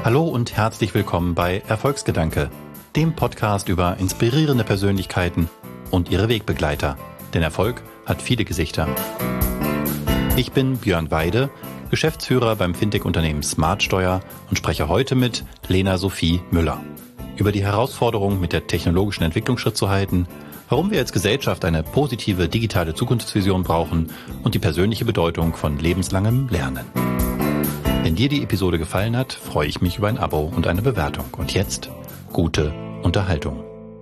Hallo und herzlich willkommen bei Erfolgsgedanke, dem Podcast über inspirierende Persönlichkeiten und ihre Wegbegleiter. Denn Erfolg hat viele Gesichter. Ich bin Björn Weide, Geschäftsführer beim Fintech-Unternehmen Smartsteuer und spreche heute mit Lena Sophie Müller über die Herausforderung, mit der technologischen Entwicklung Schritt zu halten, warum wir als Gesellschaft eine positive digitale Zukunftsvision brauchen und die persönliche Bedeutung von lebenslangem Lernen. Wenn dir die Episode gefallen hat, freue ich mich über ein Abo und eine Bewertung. Und jetzt gute Unterhaltung.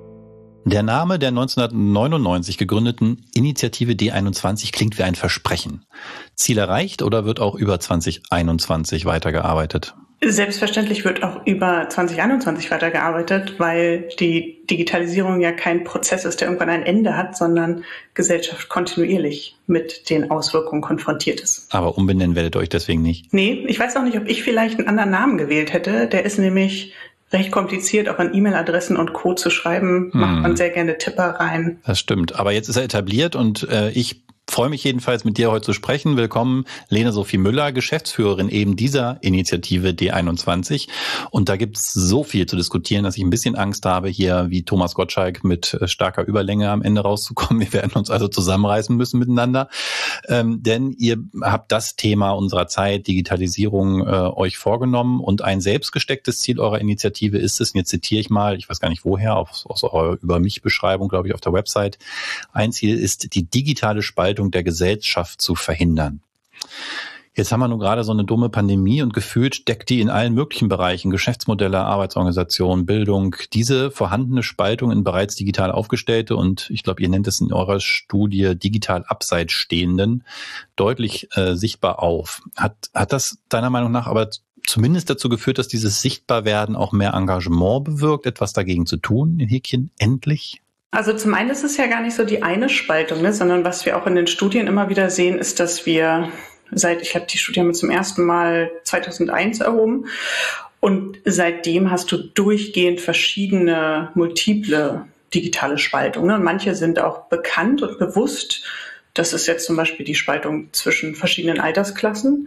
Der Name der 1999 gegründeten Initiative D21 klingt wie ein Versprechen. Ziel erreicht oder wird auch über 2021 weitergearbeitet? Selbstverständlich wird auch über 2021 weitergearbeitet, weil die Digitalisierung ja kein Prozess ist, der irgendwann ein Ende hat, sondern Gesellschaft kontinuierlich mit den Auswirkungen konfrontiert ist. Aber umbenennen werdet ihr euch deswegen nicht? Nee, ich weiß auch nicht, ob ich vielleicht einen anderen Namen gewählt hätte. Der ist nämlich recht kompliziert, auch an E-Mail-Adressen und Co. zu schreiben. Macht man sehr gerne Tipper rein. Das stimmt. Aber jetzt ist er etabliert und ich freue mich jedenfalls, mit dir heute zu sprechen. Willkommen, Lena Sophie Müller, Geschäftsführerin eben dieser Initiative D21. Und da gibt's so viel zu diskutieren, dass ich ein bisschen Angst habe, hier wie Thomas Gottschalk mit starker Überlänge am Ende rauszukommen. Wir werden uns also zusammenreißen müssen miteinander. Denn ihr habt das Thema unserer Zeit, Digitalisierung, euch vorgenommen. Und ein selbstgestecktes Ziel eurer Initiative ist es, und jetzt zitiere ich mal, ich weiß gar nicht woher, aus eurer Über-mich-Beschreibung, glaube ich, auf der Website. Ein Ziel ist, die digitale Spaltung der Gesellschaft zu verhindern. Jetzt haben wir nur gerade so eine dumme Pandemie und gefühlt deckt die in allen möglichen Bereichen, Geschäftsmodelle, Arbeitsorganisation, Bildung, diese vorhandene Spaltung in bereits digital aufgestellte und ich glaube, ihr nennt es in eurer Studie digital abseits Stehenden deutlich sichtbar auf. Hat das deiner Meinung nach aber zumindest dazu geführt, dass dieses Sichtbarwerden auch mehr Engagement bewirkt, etwas dagegen zu tun, in Häkchen, endlich? Also zum einen ist es ja gar nicht so die eine Spaltung, sondern was wir auch in den Studien immer wieder sehen, ist, dass wir ich habe die Studie zum ersten Mal 2001 erhoben und seitdem hast du durchgehend verschiedene, multiple digitale Spaltungen. Und manche sind auch bekannt und bewusst. Das ist jetzt zum Beispiel die Spaltung zwischen verschiedenen Altersklassen.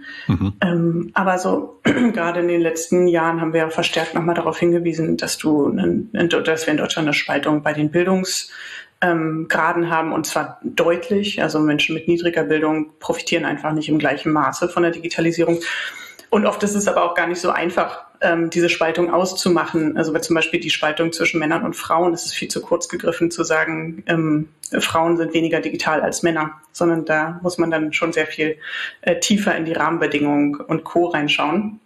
Aber so gerade in den letzten Jahren haben wir ja verstärkt nochmal darauf hingewiesen, dass wir in Deutschland eine Spaltung bei den Bildungsgraden haben und zwar deutlich. Also Menschen mit niedriger Bildung profitieren einfach nicht im gleichen Maße von der Digitalisierung. Und oft ist es aber auch gar nicht so einfach, diese Spaltung auszumachen. Also zum Beispiel die Spaltung zwischen Männern und Frauen, es ist viel zu kurz gegriffen zu sagen, Frauen sind weniger digital als Männer, sondern da muss man dann schon sehr viel tiefer in die Rahmenbedingungen und Co. reinschauen.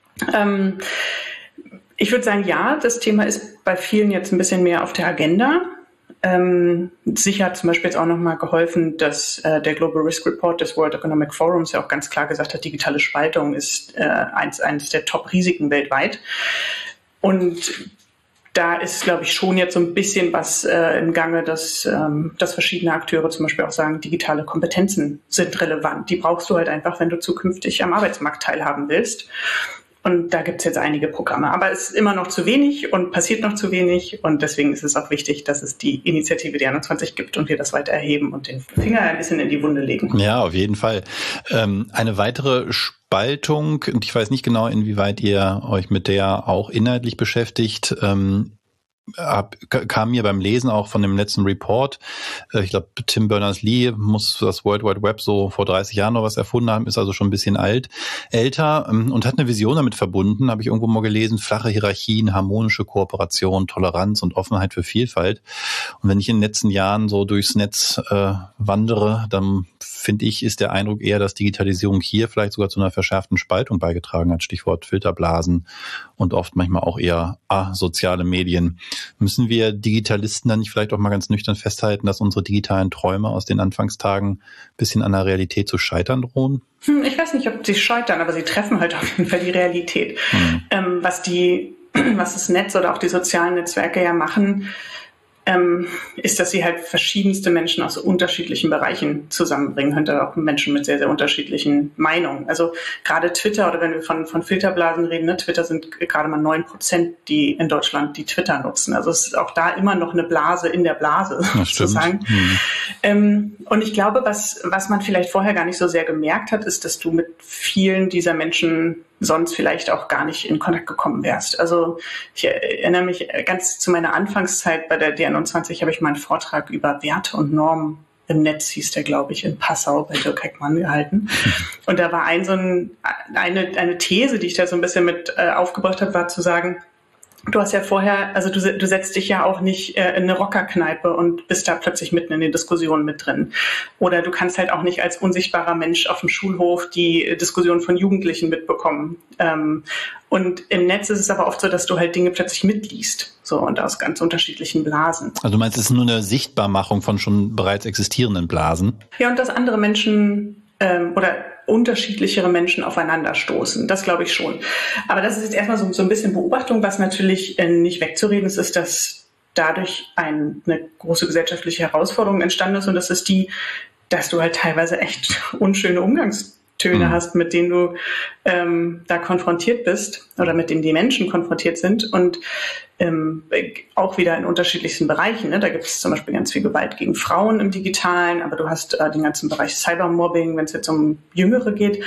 Ich würde sagen, ja, das Thema ist bei vielen jetzt ein bisschen mehr auf der Agenda. Sicher hat zum Beispiel jetzt auch nochmal geholfen, dass der Global Risk Report des World Economic Forums ja auch ganz klar gesagt hat, digitale Spaltung ist eines der Top-Risiken weltweit. Und da ist, glaube ich, schon jetzt so ein bisschen was im Gange, dass verschiedene Akteure zum Beispiel auch sagen, digitale Kompetenzen sind relevant. Die brauchst du halt einfach, wenn du zukünftig am Arbeitsmarkt teilhaben willst. Und da gibt es jetzt einige Programme. Aber es ist immer noch zu wenig und passiert noch zu wenig. Und deswegen ist es auch wichtig, dass es die Initiative D21 gibt und wir das weiter erheben und den Finger ein bisschen in die Wunde legen. Ja, auf jeden Fall. Eine weitere Spaltung, und ich weiß nicht genau, inwieweit ihr euch mit der auch inhaltlich beschäftigt, kam mir beim Lesen auch von dem letzten Report, ich glaube Tim Berners-Lee muss das World Wide Web so vor 30 Jahren noch was erfunden haben, ist also schon ein bisschen älter und hat eine Vision damit verbunden, habe ich irgendwo mal gelesen, flache Hierarchien, harmonische Kooperation, Toleranz und Offenheit für Vielfalt. Und wenn ich in den letzten Jahren so durchs Netz wandere, dann finde ich, ist der Eindruck eher, dass Digitalisierung hier vielleicht sogar zu einer verschärften Spaltung beigetragen hat, Stichwort Filterblasen und oft manchmal auch eher soziale Medien. Müssen wir Digitalisten dann nicht vielleicht auch mal ganz nüchtern festhalten, dass unsere digitalen Träume aus den Anfangstagen ein bisschen an der Realität zu scheitern drohen? Ich weiß nicht, ob sie scheitern, aber sie treffen halt auf jeden Fall die Realität. Was das Netz oder auch die sozialen Netzwerke ja machen, ist, dass sie halt verschiedenste Menschen aus unterschiedlichen Bereichen zusammenbringen, könnte auch Menschen mit sehr, sehr unterschiedlichen Meinungen. Also gerade Twitter, oder wenn wir von Filterblasen reden, Twitter sind gerade mal 9%, die in Deutschland die Twitter nutzen. Also es ist auch da immer noch eine Blase in der Blase, sozusagen. Und ich glaube, was man vielleicht vorher gar nicht so sehr gemerkt hat, ist, dass du mit vielen dieser Menschen sonst vielleicht auch gar nicht in Kontakt gekommen wärst. Also ich erinnere mich ganz zu meiner Anfangszeit bei der D21, habe ich mal einen Vortrag über Werte und Normen im Netz, hieß der, glaube ich, in Passau bei Dirk Heckmann gehalten. Und da war eine These, die ich da so ein bisschen mit aufgebracht habe, war zu sagen, du hast ja vorher, also du setzt dich ja auch nicht in eine Rockerkneipe und bist da plötzlich mitten in den Diskussionen mit drin. Oder du kannst halt auch nicht als unsichtbarer Mensch auf dem Schulhof die Diskussion von Jugendlichen mitbekommen. Und im Netz ist es aber oft so, dass du halt Dinge plötzlich mitliest. So, und aus ganz unterschiedlichen Blasen. Also du meinst, es ist nur eine Sichtbarmachung von schon bereits existierenden Blasen? Ja, und dass andere Menschen oder unterschiedlichere Menschen aufeinander stoßen. Das glaube ich schon. Aber das ist jetzt erstmal so ein bisschen Beobachtung. Was natürlich nicht wegzureden ist, ist, dass dadurch eine große gesellschaftliche Herausforderung entstanden ist. Und das ist die, dass du halt teilweise echt unschöne Umgangstöne hast, mit denen du da konfrontiert bist oder mit denen die Menschen konfrontiert sind. Und auch wieder in unterschiedlichsten Bereichen. Ne? Da gibt es zum Beispiel ganz viel Gewalt gegen Frauen im Digitalen, aber du hast den ganzen Bereich Cybermobbing, wenn es jetzt um Jüngere geht.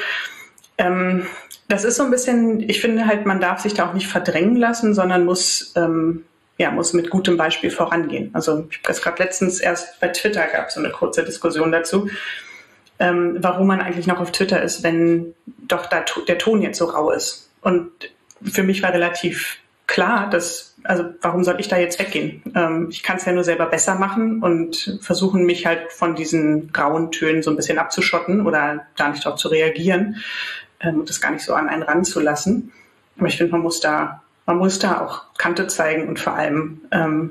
Das ist so ein bisschen, ich finde halt, man darf sich da auch nicht verdrängen lassen, sondern muss mit gutem Beispiel vorangehen. Also ich habe gerade letztens erst bei Twitter gab es so eine kurze Diskussion dazu, warum man eigentlich noch auf Twitter ist, wenn doch da der Ton jetzt so rau ist. Und für mich war relativ klar, warum soll ich da jetzt weggehen? Ich kann es ja nur selber besser machen und versuchen, mich halt von diesen grauen Tönen so ein bisschen abzuschotten oder gar nicht darauf zu reagieren und das gar nicht so an einen ranzulassen. Aber ich finde, man muss da auch Kante zeigen und vor allem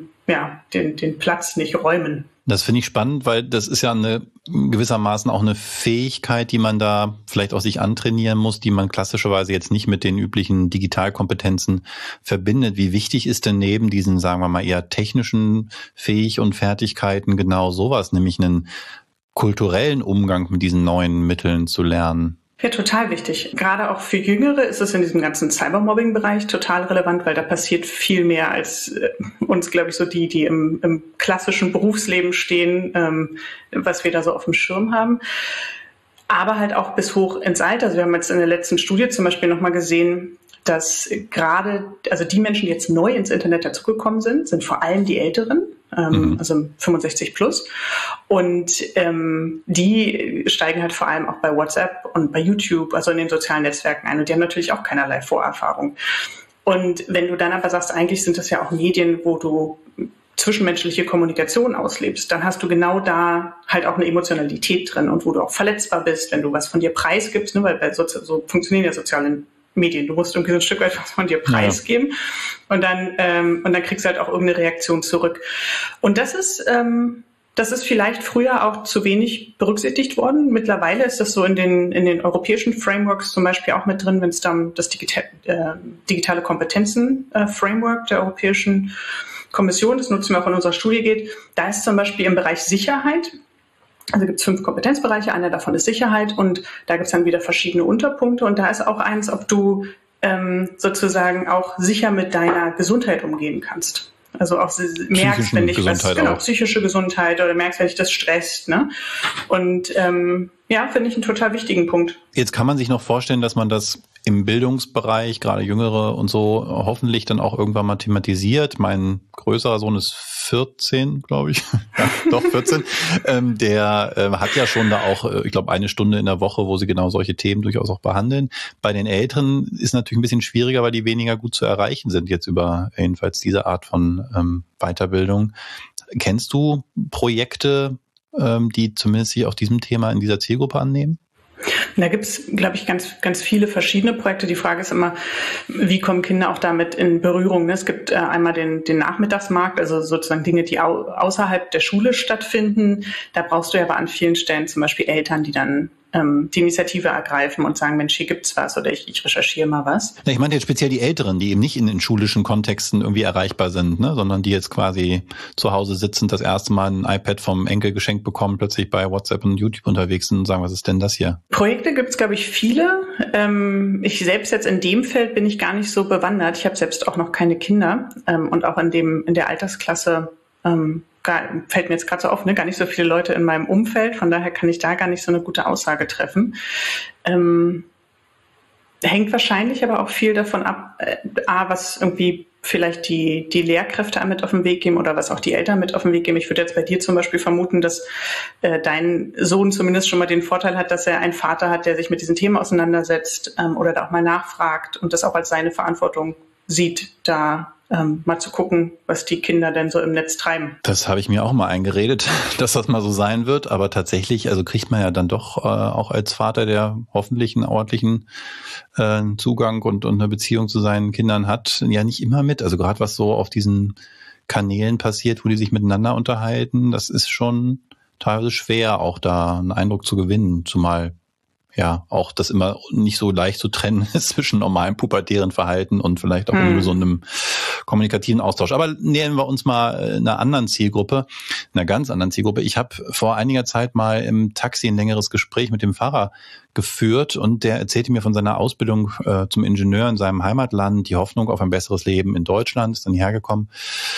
den Platz nicht räumen. Das finde ich spannend, weil das ist ja gewissermaßen auch eine Fähigkeit, die man da vielleicht auch sich antrainieren muss, die man klassischerweise jetzt nicht mit den üblichen Digitalkompetenzen verbindet. Wie wichtig ist denn neben diesen, sagen wir mal, eher technischen und Fertigkeiten genau sowas, nämlich einen kulturellen Umgang mit diesen neuen Mitteln zu lernen? Ja, total wichtig. Gerade auch für Jüngere ist es in diesem ganzen Cybermobbing-Bereich total relevant, weil da passiert viel mehr als uns, glaube ich, so die im klassischen Berufsleben stehen, was wir da so auf dem Schirm haben. Aber halt auch bis hoch ins Alter. Also wir haben jetzt in der letzten Studie zum Beispiel nochmal gesehen, dass also die Menschen, die jetzt neu ins Internet dazugekommen sind vor allem die Älteren, also 65 plus. Und die steigen halt vor allem auch bei WhatsApp und bei YouTube, also in den sozialen Netzwerken ein. Und die haben natürlich auch keinerlei Vorerfahrung. Und wenn du dann aber sagst, eigentlich sind das ja auch Medien, wo du zwischenmenschliche Kommunikation auslebst, dann hast du genau da halt auch eine Emotionalität drin und wo du auch verletzbar bist, wenn du was von dir preisgibst, ne? Weil so funktionieren ja soziale Medien. Du musst irgendwie so ein Stück weit was von dir preisgeben und dann kriegst du halt auch irgendeine Reaktion zurück. Und das ist vielleicht früher auch zu wenig berücksichtigt worden. Mittlerweile ist das so in den europäischen Frameworks zum Beispiel auch mit drin, wenn es dann das digitale Kompetenzen-Framework der Europäischen Kommission, das nutzen wir auch in unserer Studie geht. Da ist zum Beispiel im Bereich Sicherheit, also gibt es 5 Kompetenzbereiche, einer davon ist Sicherheit und da gibt es dann wieder verschiedene Unterpunkte und da ist auch eins, ob du sozusagen auch sicher mit deiner Gesundheit umgehen kannst. Also auch merkst, wenn dich psychische Gesundheit oder merkst, wenn dich das stresst, ne? Und finde ich einen total wichtigen Punkt. Jetzt kann man sich noch vorstellen, dass man das im Bildungsbereich, gerade Jüngere und so, hoffentlich dann auch irgendwann mal thematisiert. Mein größerer Sohn ist 14, glaube ich. Ja, doch, 14. Der hat ja schon da auch, ich glaube, 1 Stunde in der Woche, wo sie genau solche Themen durchaus auch behandeln. Bei den Älteren ist natürlich ein bisschen schwieriger, weil die weniger gut zu erreichen sind jetzt über jedenfalls diese Art von Weiterbildung. Kennst du Projekte, die zumindest sich auch diesem Thema in dieser Zielgruppe annehmen? Da gibt es, glaube ich, ganz, ganz viele verschiedene Projekte. Die Frage ist immer, wie kommen Kinder auch damit in Berührung? Es gibt einmal den Nachmittagsmarkt, also sozusagen Dinge, die außerhalb der Schule stattfinden. Da brauchst du ja aber an vielen Stellen zum Beispiel Eltern, die dann die Initiative ergreifen und sagen, Mensch, hier gibt's was oder ich recherchiere mal was. Ja, ich meine jetzt speziell die Älteren, die eben nicht in den schulischen Kontexten irgendwie erreichbar sind, ne, sondern die jetzt quasi zu Hause sitzend das erste Mal ein iPad vom Enkel geschenkt bekommen, plötzlich bei WhatsApp und YouTube unterwegs sind und sagen, was ist denn das hier? Projekte gibt's, glaube ich, viele. Ich selbst jetzt in dem Feld bin ich gar nicht so bewandert. Ich habe selbst auch noch keine Kinder und auch in der Altersklasse fällt mir jetzt gerade so auf, ne? Gar nicht so viele Leute in meinem Umfeld, von daher kann ich da gar nicht so eine gute Aussage treffen. hängt wahrscheinlich aber auch viel davon ab, was irgendwie vielleicht die Lehrkräfte mit auf den Weg geben oder was auch die Eltern mit auf den Weg geben. Ich würde jetzt bei dir zum Beispiel vermuten, dass dein Sohn zumindest schon mal den Vorteil hat, dass er einen Vater hat, der sich mit diesen Themen auseinandersetzt oder da auch mal nachfragt und das auch als seine Verantwortung sieht, da mal zu gucken, was die Kinder denn so im Netz treiben. Das habe ich mir auch mal eingeredet, dass das mal so sein wird. Aber tatsächlich, also kriegt man ja dann doch auch als Vater, der hoffentlich einen ordentlichen Zugang und eine Beziehung zu seinen Kindern hat, ja nicht immer mit. Also gerade was so auf diesen Kanälen passiert, wo die sich miteinander unterhalten, das ist schon teilweise schwer, auch da einen Eindruck zu gewinnen, zumal ja auch das immer nicht so leicht zu trennen ist zwischen normalem pubertären Verhalten und vielleicht auch so einem kommunikativen Austausch. Aber nähern wir uns mal einer ganz anderen Zielgruppe. Ich habe vor einiger Zeit mal im Taxi ein längeres Gespräch mit dem Fahrer geführt und der erzählte mir von seiner Ausbildung zum Ingenieur in seinem Heimatland, die Hoffnung auf ein besseres Leben in Deutschland, ist dann hergekommen,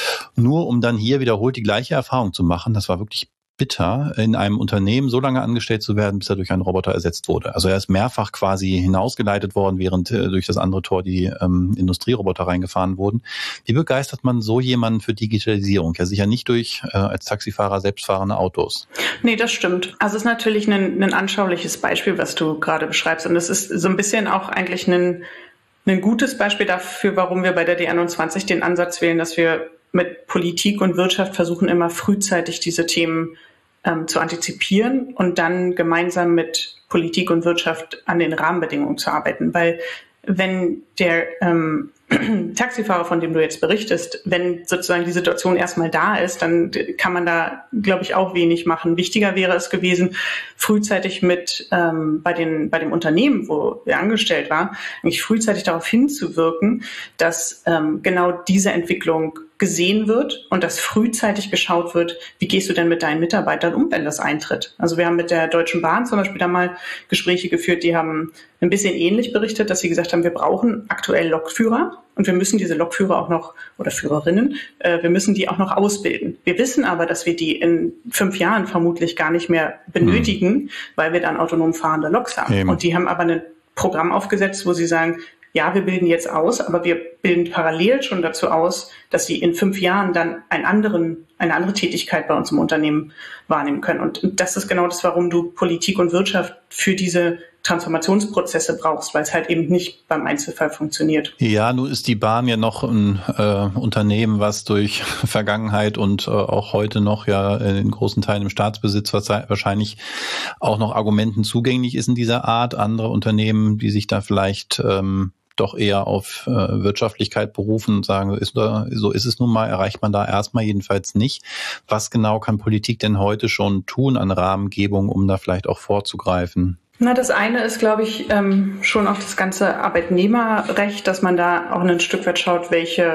nur um dann hier wiederholt die gleiche Erfahrung zu machen. Das war wirklich bitter, in einem Unternehmen so lange angestellt zu werden, bis er durch einen Roboter ersetzt wurde. Also er ist mehrfach quasi hinausgeleitet worden, während durch das andere Tor die Industrieroboter reingefahren wurden. Wie begeistert man so jemanden für Digitalisierung? Ja, sicher nicht durch als Taxifahrer selbstfahrende Autos. Nee, das stimmt. Also es ist natürlich ein anschauliches Beispiel, was du gerade beschreibst. Und es ist so ein bisschen auch eigentlich ein gutes Beispiel dafür, warum wir bei der D21 den Ansatz wählen, dass wir mit Politik und Wirtschaft versuchen, immer frühzeitig diese Themen zu antizipieren und dann gemeinsam mit Politik und Wirtschaft an den Rahmenbedingungen zu arbeiten. Weil wenn der Taxifahrer, von dem du jetzt berichtest, wenn sozusagen die Situation erstmal da ist, dann kann man da, glaube ich, auch wenig machen. Wichtiger wäre es gewesen, frühzeitig mit bei dem Unternehmen, wo er angestellt war, eigentlich frühzeitig darauf hinzuwirken, dass genau diese Entwicklung gesehen wird und dass frühzeitig geschaut wird, wie gehst du denn mit deinen Mitarbeitern um, wenn das eintritt. Also wir haben mit der Deutschen Bahn zum Beispiel da mal Gespräche geführt, die haben ein bisschen ähnlich berichtet, dass sie gesagt haben, wir brauchen aktuell Lokführer und wir müssen diese Lokführer auch noch, oder Führerinnen, wir müssen die auch noch ausbilden. Wir wissen aber, dass wir die in 5 Jahren vermutlich gar nicht mehr benötigen, weil wir dann autonom fahrende Loks haben. Eben. Und die haben aber ein Programm aufgesetzt, wo sie sagen, ja, wir bilden jetzt aus, aber wir bilden parallel schon dazu aus, dass sie in 5 Jahren dann eine andere Tätigkeit bei uns im Unternehmen wahrnehmen können. Und das ist genau das, warum du Politik und Wirtschaft für diese Transformationsprozesse brauchst, weil es halt eben nicht beim Einzelfall funktioniert. Ja, nun ist die Bahn ja noch ein Unternehmen, was durch Vergangenheit und auch heute noch ja in großen Teilen im Staatsbesitz wahrscheinlich auch noch Argumenten zugänglich ist in dieser Art. Andere Unternehmen, die sich da vielleicht doch eher auf Wirtschaftlichkeit berufen und sagen, so ist es nun mal, erreicht man da erstmal jedenfalls nicht. Was genau kann Politik denn heute schon tun an Rahmengebung, um da vielleicht auch vorzugreifen? Na, das eine ist, glaube ich, schon auch das ganze Arbeitnehmerrecht, dass man da auch ein Stück weit schaut,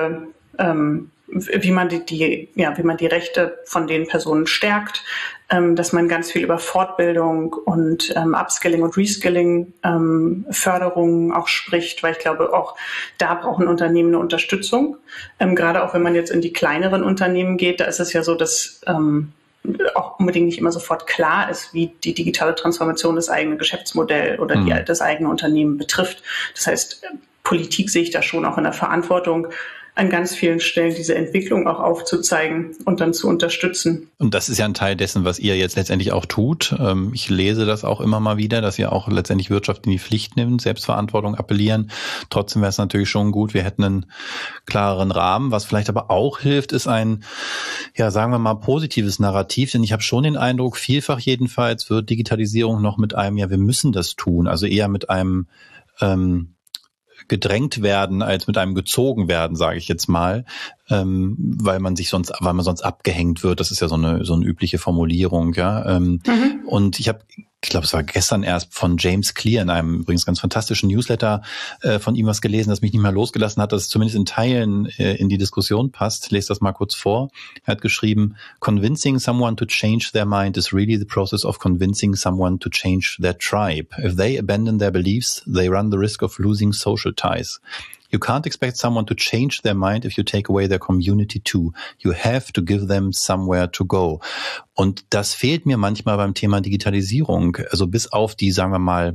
wie man die Rechte von den Personen stärkt, dass man ganz viel über Fortbildung und Upskilling und Reskilling Förderungen auch spricht, weil ich glaube, auch da brauchen Unternehmen eine Unterstützung. Gerade auch wenn man jetzt in die kleineren Unternehmen geht, da ist es ja so, dass auch unbedingt nicht immer sofort klar ist, wie die digitale Transformation das eigene Geschäftsmodell oder das eigene Unternehmen betrifft. Das heißt, Politik sehe ich da schon auch in der Verantwortung, an ganz vielen Stellen diese Entwicklung auch aufzuzeigen und dann zu unterstützen. Und das ist ja ein Teil dessen, was ihr jetzt letztendlich auch tut. Ich lese das auch immer mal wieder, dass ihr auch letztendlich Wirtschaft in die Pflicht nimmt, Selbstverantwortung appellieren. Trotzdem wäre es natürlich schon gut, wir hätten einen klareren Rahmen. Was vielleicht aber auch hilft, ist ein, ja, sagen wir mal, positives Narrativ. Denn ich habe schon den Eindruck, vielfach jedenfalls wird Digitalisierung noch mit einem, ja, wir müssen das tun. Also eher mit einem gedrängt werden als mit einem gezogen werden, sage ich jetzt mal, weil man sonst abgehängt wird. Das ist ja so eine übliche Formulierung, ja. Und ich glaube, es war gestern erst von James Clear in einem übrigens ganz fantastischen Newsletter von ihm was gelesen, das mich nicht mehr losgelassen hat, dass es zumindest in Teilen in die Diskussion passt. Ich lese das mal kurz vor. Er hat geschrieben, convincing someone to change their mind is really the process of convincing someone to change their tribe. If they abandon their beliefs, they run the risk of losing social ties. You can't expect someone to change their mind if you take away their community too. You have to give them somewhere to go. Und das fehlt mir manchmal beim Thema Digitalisierung. Also bis auf die, sagen wir mal,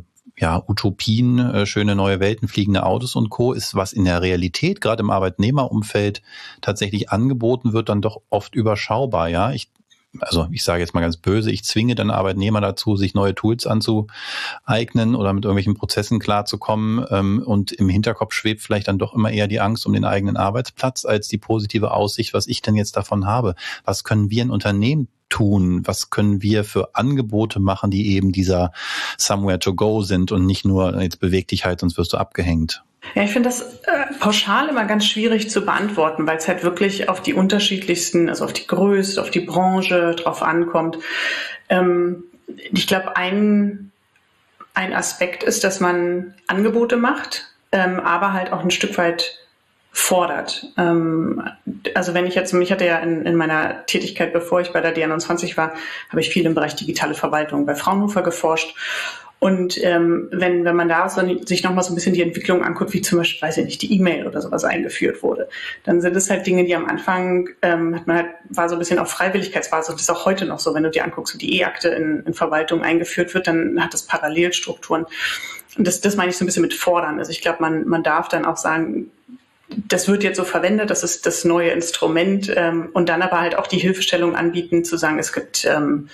Utopien, schöne neue Welten, fliegende Autos und Co. ist, was in der Realität, gerade im Arbeitnehmerumfeld, tatsächlich angeboten wird, dann doch oft überschaubar. Ja, ich sage jetzt mal ganz böse, ich zwinge dann Arbeitnehmer dazu, sich neue Tools anzueignen oder mit irgendwelchen Prozessen klarzukommen. Und im Hinterkopf schwebt vielleicht dann doch immer eher die Angst um den eigenen Arbeitsplatz als die positive Aussicht, was ich denn jetzt davon habe. Was können wir in Unternehmen tun? Was können wir für Angebote machen, die eben dieser Somewhere to go sind und nicht nur jetzt beweg dich halt, sonst wirst du abgehängt? Ja, ich finde das pauschal immer ganz schwierig zu beantworten, weil es halt wirklich auf die unterschiedlichsten, also auf die Größe, auf die Branche drauf ankommt. Ich glaube, ein Aspekt ist, dass man Angebote macht, aber halt auch ein Stück weit fordert. Also wenn ich hatte ja in meiner Tätigkeit, bevor ich bei der D21 war, habe ich viel im Bereich digitale Verwaltung bei Fraunhofer geforscht. Und wenn man da sich nochmal so ein bisschen die Entwicklung anguckt, wie zum Beispiel, weiß ich nicht, die E-Mail oder sowas eingeführt wurde, dann sind es halt Dinge, die am Anfang war so ein bisschen auf Freiwilligkeitsbasis. Und das ist auch heute noch so, wenn du dir anguckst, wie die E-Akte in Verwaltung eingeführt wird, dann hat das Parallelstrukturen. Und das meine ich so ein bisschen mit fordern. Also ich glaube, man darf dann auch sagen, das wird jetzt so verwendet, das ist das neue Instrument, und dann aber halt auch die Hilfestellung anbieten, zu sagen, es gibt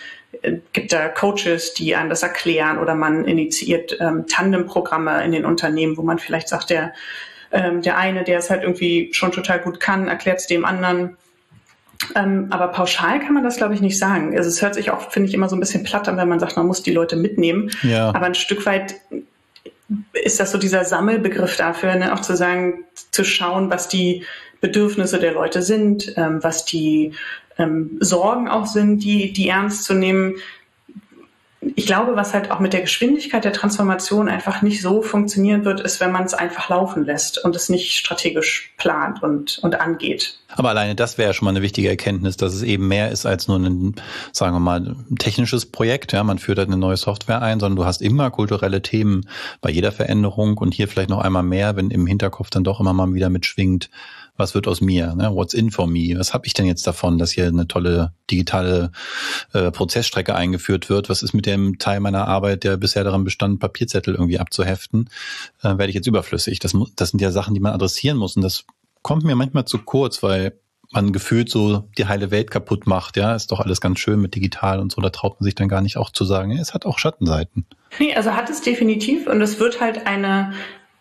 da Coaches, die einem das erklären, oder man initiiert Tandemprogramme in den Unternehmen, wo man vielleicht sagt, der eine, der es halt irgendwie schon total gut kann, erklärt es dem anderen. Aber pauschal kann man das, glaube ich, nicht sagen. Also es hört sich auch, finde ich, immer so ein bisschen platt an, wenn man sagt, man muss die Leute mitnehmen. Ja. Aber ein Stück weit ist das so dieser Sammelbegriff dafür, ne? Auch zu sagen, zu schauen, was die Bedürfnisse der Leute sind, was die Sorgen auch sind, die ernst zu nehmen. Ich glaube, was halt auch mit der Geschwindigkeit der Transformation einfach nicht so funktionieren wird, ist, wenn man es einfach laufen lässt und es nicht strategisch plant und angeht. Aber alleine das wäre schon mal eine wichtige Erkenntnis, dass es eben mehr ist als nur ein, sagen wir mal, technisches Projekt. Ja, man führt halt eine neue Software ein, sondern du hast immer kulturelle Themen bei jeder Veränderung und hier vielleicht noch einmal mehr, wenn im Hinterkopf dann doch immer mal wieder mitschwingt, was wird aus mir? Ne? What's in for me? Was habe ich denn jetzt davon, dass hier eine tolle digitale Prozessstrecke eingeführt wird? Was ist mit dem Teil meiner Arbeit, der bisher daran bestand, Papierzettel irgendwie abzuheften? Werde ich jetzt überflüssig? Das sind ja Sachen, die man adressieren muss. Und das kommt mir manchmal zu kurz, weil man gefühlt so die heile Welt kaputt macht. Ja, ist doch alles ganz schön mit digital und so. Da traut man sich dann gar nicht auch zu sagen, es hat auch Schattenseiten. Nee, also hat es definitiv. Und es wird halt eine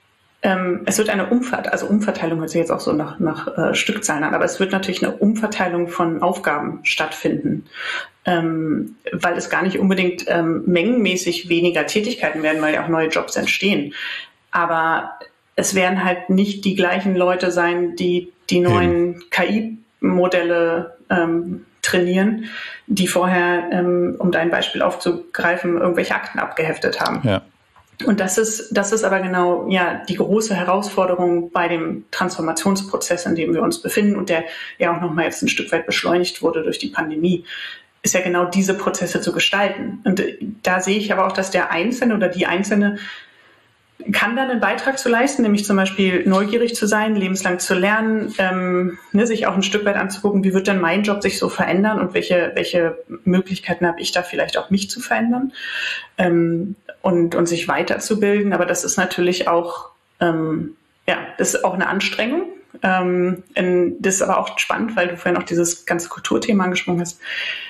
Umverteilung hört sich jetzt auch so nach Stückzahlen an, aber es wird natürlich eine Umverteilung von Aufgaben stattfinden, weil es gar nicht unbedingt mengenmäßig weniger Tätigkeiten werden, weil ja auch neue Jobs entstehen. Aber es werden halt nicht die gleichen Leute sein, die neuen KI-Modelle trainieren, die vorher, um dein Beispiel aufzugreifen, irgendwelche Akten abgeheftet haben. Ja. Und das ist aber genau, ja, die große Herausforderung bei dem Transformationsprozess, in dem wir uns befinden und der ja auch nochmal jetzt ein Stück weit beschleunigt wurde durch die Pandemie, ist ja genau diese Prozesse zu gestalten. Und da sehe ich aber auch, dass der Einzelne oder die Einzelne kann dann einen Beitrag zu leisten, nämlich zum Beispiel neugierig zu sein, lebenslang zu lernen, sich auch ein Stück weit anzugucken, wie wird denn mein Job sich so verändern und welche Möglichkeiten habe ich da vielleicht auch mich zu verändern, und sich weiterzubilden. Aber das ist natürlich auch, das ist auch eine Anstrengung. Das ist aber auch spannend, weil du vorhin auch dieses ganze Kulturthema angesprochen hast.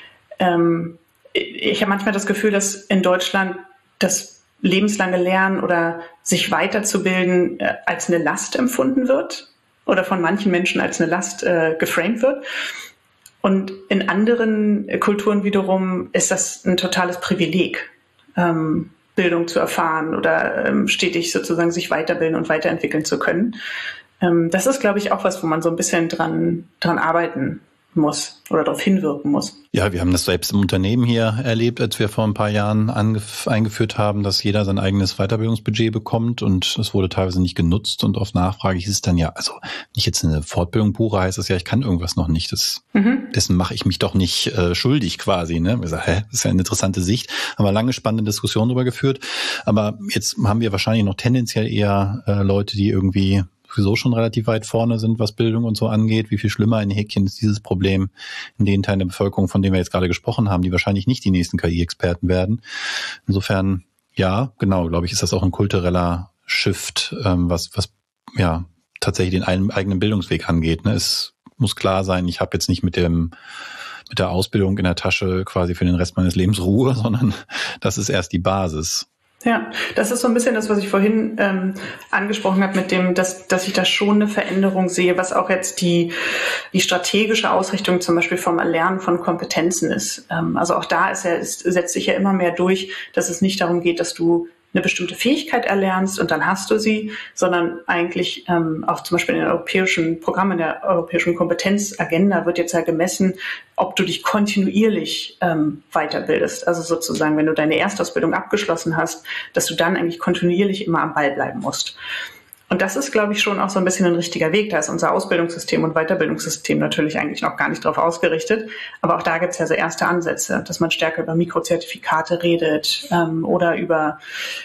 Ich habe manchmal das Gefühl, dass in Deutschland das lebenslange Lernen oder sich weiterzubilden als eine Last empfunden wird oder von manchen Menschen als eine Last geframed wird. Und in anderen Kulturen wiederum ist das ein totales Privileg, Bildung zu erfahren oder stetig sozusagen sich weiterbilden und weiterentwickeln zu können. Das ist, glaube ich, auch was, wo man so ein bisschen dran arbeiten muss oder darauf hinwirken muss. Ja, wir haben das selbst im Unternehmen hier erlebt, als wir vor ein paar Jahren eingeführt haben, dass jeder sein eigenes Weiterbildungsbudget bekommt und es wurde teilweise nicht genutzt und auf Nachfrage hieß es dann ja, also nicht jetzt eine Fortbildung pure, heißt es ja, ich kann irgendwas noch nicht, dessen mache ich mich doch nicht schuldig quasi. Ne? Wir sagen, das ist ja eine interessante Sicht, haben wir lange spannende Diskussionen darüber geführt, aber jetzt haben wir wahrscheinlich noch tendenziell eher Leute, die irgendwie sowieso schon relativ weit vorne sind, was Bildung und so angeht. Wie viel schlimmer in Häkchen ist dieses Problem in den Teilen der Bevölkerung, von denen wir jetzt gerade gesprochen haben, die wahrscheinlich nicht die nächsten KI-Experten werden. Insofern, Ja, genau, glaube ich, ist das auch ein kultureller Shift, was ja tatsächlich den eigenen Bildungsweg angeht. Ne? Es muss klar sein, ich habe jetzt nicht mit der Ausbildung in der Tasche quasi für den Rest meines Lebens Ruhe, sondern das ist erst die Basis. Ja, das ist so ein bisschen das, was ich vorhin angesprochen habe mit dem, dass ich da schon eine Veränderung sehe, was auch jetzt die strategische Ausrichtung zum Beispiel vom Erlernen von Kompetenzen ist. Also auch da setzt sich ja immer mehr durch, dass es nicht darum geht, dass du eine bestimmte Fähigkeit erlernst und dann hast du sie, sondern eigentlich auch zum Beispiel in den europäischen Programmen, in der europäischen Kompetenzagenda wird jetzt ja gemessen, ob du dich kontinuierlich weiterbildest. Also sozusagen, wenn du deine Erstausbildung abgeschlossen hast, dass du dann eigentlich kontinuierlich immer am Ball bleiben musst. Und das ist, glaube ich, schon auch so ein bisschen ein richtiger Weg. Da ist unser Ausbildungssystem und Weiterbildungssystem natürlich eigentlich noch gar nicht drauf ausgerichtet. Aber auch da gibt es ja so erste Ansätze, dass man stärker über Mikrozertifikate redet oder über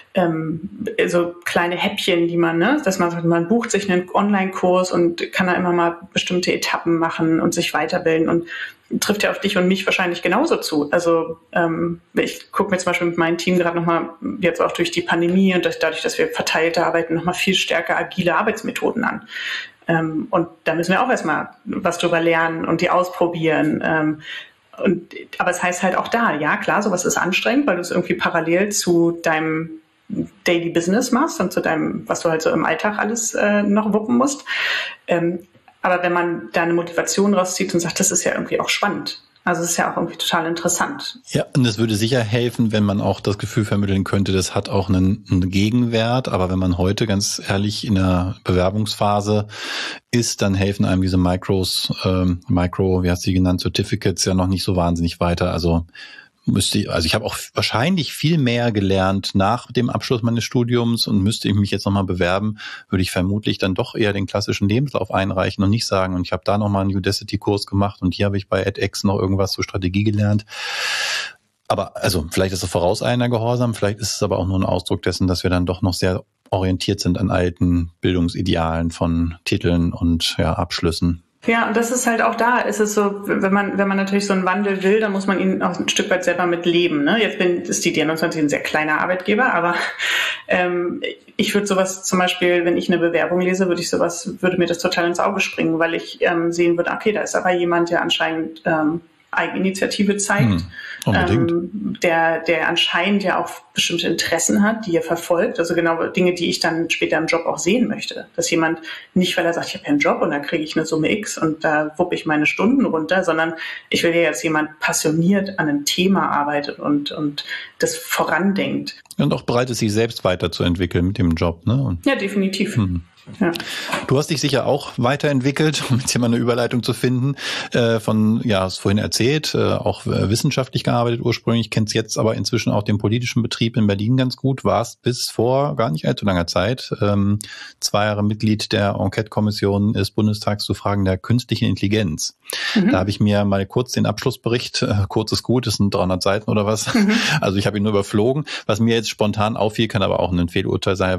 so kleine Häppchen, die man, dass man bucht sich einen Online-Kurs und kann da immer mal bestimmte Etappen machen und sich weiterbilden und trifft ja auf dich und mich wahrscheinlich genauso zu. Also ich gucke mir zum Beispiel mit meinem Team gerade nochmal jetzt auch durch die Pandemie und dadurch, dass wir verteilter arbeiten, nochmal viel stärker agile Arbeitsmethoden an. Und da müssen wir auch erstmal was drüber lernen und die ausprobieren. Aber es heißt halt auch da, ja klar, sowas ist anstrengend, weil du es irgendwie parallel zu deinem Daily Business machst und zu deinem, was du halt so im Alltag alles noch wuppen musst. Aber wenn man da eine Motivation rauszieht und sagt, das ist ja irgendwie auch spannend. Also es ist ja auch irgendwie total interessant. Ja, und es würde sicher helfen, wenn man auch das Gefühl vermitteln könnte, das hat auch einen Gegenwert. Aber wenn man heute ganz ehrlich in der Bewerbungsphase ist, dann helfen einem diese wie hast du die genannt, Certificates ja noch nicht so wahnsinnig weiter. Also ich habe auch wahrscheinlich viel mehr gelernt nach dem Abschluss meines Studiums und müsste ich mich jetzt nochmal bewerben, würde ich vermutlich dann doch eher den klassischen Lebenslauf einreichen und nicht sagen, und ich habe da nochmal einen Udacity-Kurs gemacht und hier habe ich bei edX noch irgendwas zur Strategie gelernt. Aber also vielleicht ist es vorauseilender Gehorsam, vielleicht ist es aber auch nur ein Ausdruck dessen, dass wir dann doch noch sehr orientiert sind an alten Bildungsidealen von Titeln und Abschlüssen. Ja, und das ist halt auch da, ist es so, wenn man natürlich so einen Wandel will, dann muss man ihn auch ein Stück weit selber mit leben. Ne? Jetzt ist die D21 ein sehr kleiner Arbeitgeber, aber ich würde sowas zum Beispiel, wenn ich eine Bewerbung lese, würde mir das total ins Auge springen, weil ich sehen würde, okay, da ist aber jemand, der anscheinend Eigeninitiative zeigt, der anscheinend ja auch bestimmte Interessen hat, die er verfolgt, also genau Dinge, die ich dann später im Job auch sehen möchte. Dass jemand nicht, weil er sagt, ich habe ja einen Job und da kriege ich eine Summe X und da wuppe ich meine Stunden runter, sondern ich will ja jetzt jemand passioniert an einem Thema arbeitet und das vorandenkt. Und auch bereit ist, sich selbst weiterzuentwickeln mit dem Job, ne? Ja, definitiv. Ja. Du hast dich sicher auch weiterentwickelt, um jetzt hier mal eine Überleitung zu finden, hast vorhin erzählt, auch wissenschaftlich gearbeitet ursprünglich, kennst jetzt aber inzwischen auch den politischen Betrieb in Berlin ganz gut, warst bis vor gar nicht allzu langer Zeit 2 Jahre Mitglied der Enquete-Kommission des Bundestags zu Fragen der künstlichen Intelligenz. Da habe ich mir mal kurz den Abschlussbericht, kurz ist gut, das sind 300 Seiten oder was, also ich habe ihn nur überflogen. Was mir jetzt spontan auffiel, kann aber auch ein Fehlurteil sein,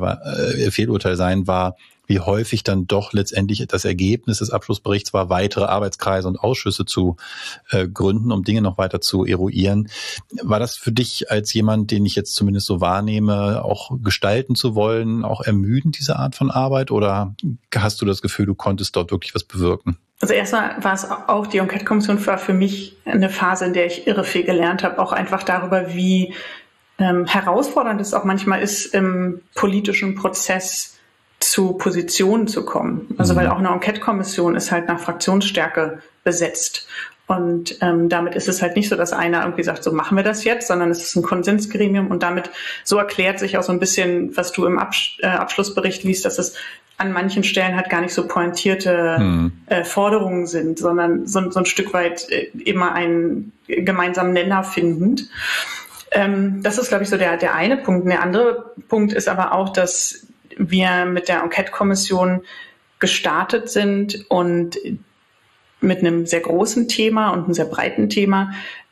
war, wie häufig dann doch letztendlich das Ergebnis des Abschlussberichts war, weitere Arbeitskreise und Ausschüsse zu gründen, um Dinge noch weiter zu eruieren. War das für dich als jemand, den ich jetzt zumindest so wahrnehme, auch gestalten zu wollen, auch ermüdend, diese Art von Arbeit? Oder hast du das Gefühl, du konntest dort wirklich was bewirken? Also erstmal war es auch, die Enquete-Kommission war für mich eine Phase, in der ich irre viel gelernt habe, auch einfach darüber, wie herausfordernd es auch manchmal ist, im politischen Prozess zu Positionen zu kommen. Also weil auch eine Enquete-Kommission ist halt nach Fraktionsstärke besetzt. Und damit ist es halt nicht so, dass einer irgendwie sagt, so machen wir das jetzt, sondern es ist ein Konsensgremium und damit so erklärt sich auch so ein bisschen, was du im Abschlussbericht liest, dass es an manchen Stellen halt gar nicht so pointierte Forderungen sind, sondern so ein Stück weit immer einen gemeinsamen Nenner findend. Das ist, glaube ich, so der eine Punkt. Der andere Punkt ist aber auch, dass wir mit der Enquete-Kommission gestartet sind und mit einem sehr großen Thema und einem sehr breiten Thema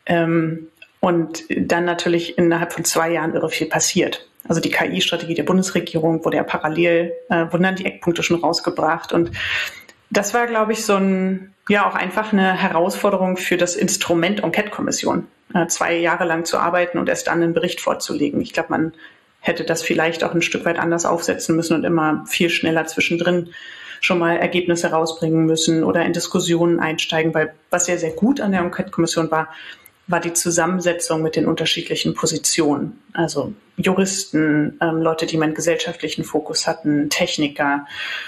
und dann natürlich innerhalb von 2 Jahren irre viel passiert. Also die KI-Strategie der Bundesregierung wurde ja parallel, wurden dann die Eckpunkte schon rausgebracht und das war, glaube ich, auch einfach eine Herausforderung für das Instrument Enquete-Kommission, 2 Jahre lang zu arbeiten und erst dann einen Bericht vorzulegen. Ich glaube, man hätte das vielleicht auch ein Stück weit anders aufsetzen müssen und immer viel schneller zwischendrin schon mal Ergebnisse rausbringen müssen oder in Diskussionen einsteigen, weil was sehr, sehr gut an der Enquete-Kommission war die Zusammensetzung mit den unterschiedlichen Positionen. Also Juristen, Leute, die einen gesellschaftlichen Fokus hatten, Techniker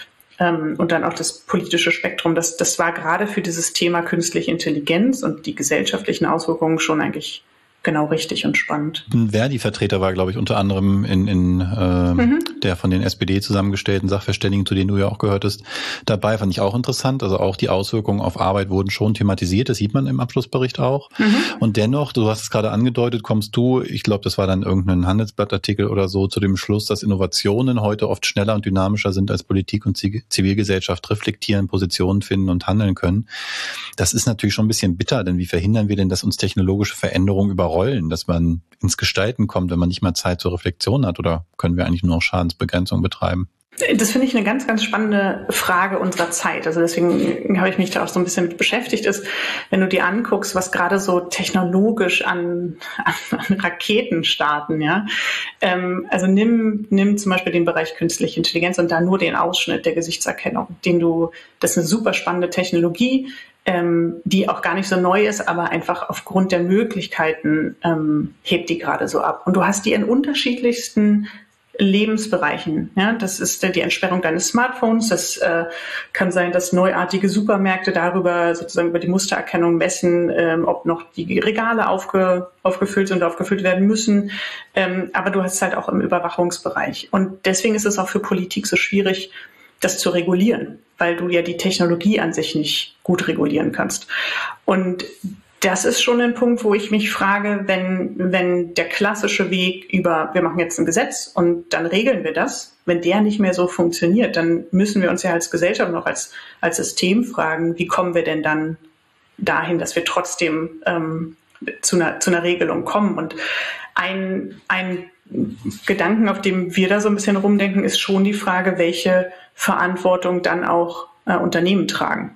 und dann auch das politische Spektrum. Das war gerade für dieses Thema künstliche Intelligenz und die gesellschaftlichen Auswirkungen schon eigentlich genau richtig und spannend. Ein Verdi-Vertreter war, glaube ich, unter anderem in der von den SPD zusammengestellten Sachverständigen, zu denen du ja auch gehörtest, dabei. Fand ich auch interessant. Also auch die Auswirkungen auf Arbeit wurden schon thematisiert. Das sieht man im Abschlussbericht auch. Und dennoch, du hast es gerade angedeutet, kommst du, ich glaube, das war dann irgendein Handelsblattartikel oder so, zu dem Schluss, dass Innovationen heute oft schneller und dynamischer sind, als Politik und Zivilgesellschaft reflektieren, Positionen finden und handeln können. Das ist natürlich schon ein bisschen bitter, denn wie verhindern wir denn, dass uns technologische Veränderungen überrollen, dass man ins Gestalten kommt, wenn man nicht mal Zeit zur Reflexion hat, oder können wir eigentlich nur noch Schadensbegrenzung betreiben? Das finde ich eine ganz, ganz spannende Frage unserer Zeit. Also deswegen habe ich mich da auch so ein bisschen mit beschäftigt, ist, wenn du dir anguckst, was gerade so technologisch an Raketen starten, ja. Also nimm zum Beispiel den Bereich künstliche Intelligenz und da nur den Ausschnitt der Gesichtserkennung, das ist eine super spannende Technologie, die auch gar nicht so neu ist, aber einfach aufgrund der Möglichkeiten hebt die gerade so ab. Und du hast die in unterschiedlichsten Lebensbereichen. Ja, das ist die Entsperrung deines Smartphones. Das kann sein, dass neuartige Supermärkte darüber sozusagen über die Mustererkennung messen, ob noch die Regale aufgefüllt sind oder aufgefüllt werden müssen. Aber du hast es halt auch im Überwachungsbereich. Und deswegen ist es auch für Politik so schwierig, das zu regulieren, weil du ja die Technologie an sich nicht gut regulieren kannst. Und das ist schon ein Punkt, wo ich mich frage, wenn der klassische Weg wir machen jetzt ein Gesetz und dann regeln wir das, wenn der nicht mehr so funktioniert, dann müssen wir uns ja als Gesellschaft noch als System fragen, wie kommen wir denn dann dahin, dass wir trotzdem zu einer Regelung kommen. Und ein Gedanken, auf dem wir da so ein bisschen rumdenken, ist schon die Frage, welche Verantwortung dann auch Unternehmen tragen.